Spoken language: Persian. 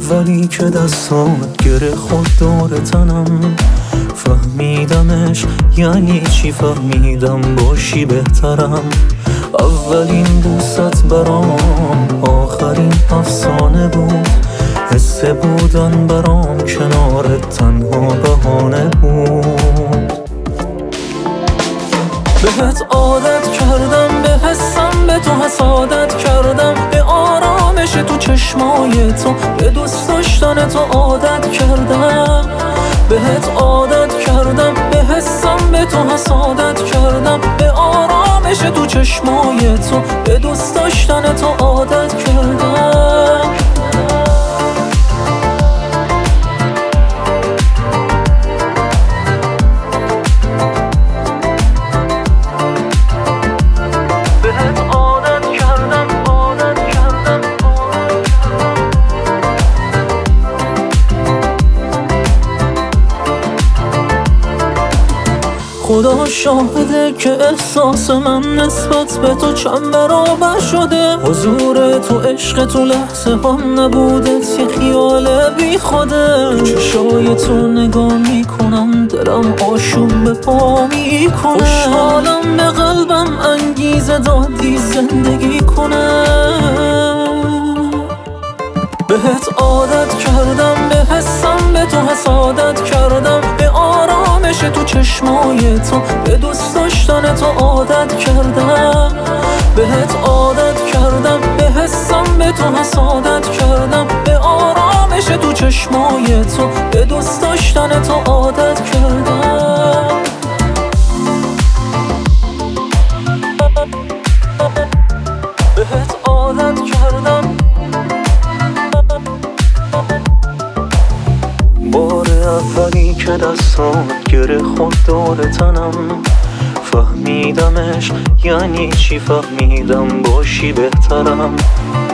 اولی که دستات گره خورد دور تنم، فهمیدمش یعنی چی، فهمیدم باشی بهترم. اولین بوست برام آخرین افسانه بود، حس بودن برام کنارت تنها بهانه بود. بهت عادت کردم، به حسم به تو حسادت کردم، به آرامش تو چشمای تو، به دوست داشتن تو عادت کردم. بهت عادت کردم، به حسم به تو حسادت کردم، به آرامش تو چشمای تو، به دوست داشتن تو عادت کردم. خدا شاهده که احساس من نسبت به تو چند برابر شده. حضور تو، عشق تو، لحظه هم نبودت یه خیال بی خوده. چشای تو نگاه میکنم، دلم آشوب به پا میکنه. خوشحالم، به قلبم انگیزه دادی زندگی کنه. بهت عادت کردم، به حسم به تو حسادت کردم، به آرامش تو چشمای تو، به دوست داشتن تو عادت کردم. بهت عادت کردم، به حسم به تو حسادت کردم، به آرامش تو چشمای تو، به دوست داشتن تو عادت کردم. بهت عادت کردم. بار اولی که دستات گره خورد دور تنم، فهمیدمش یعنی چی، فهمیدم باشی بهترم.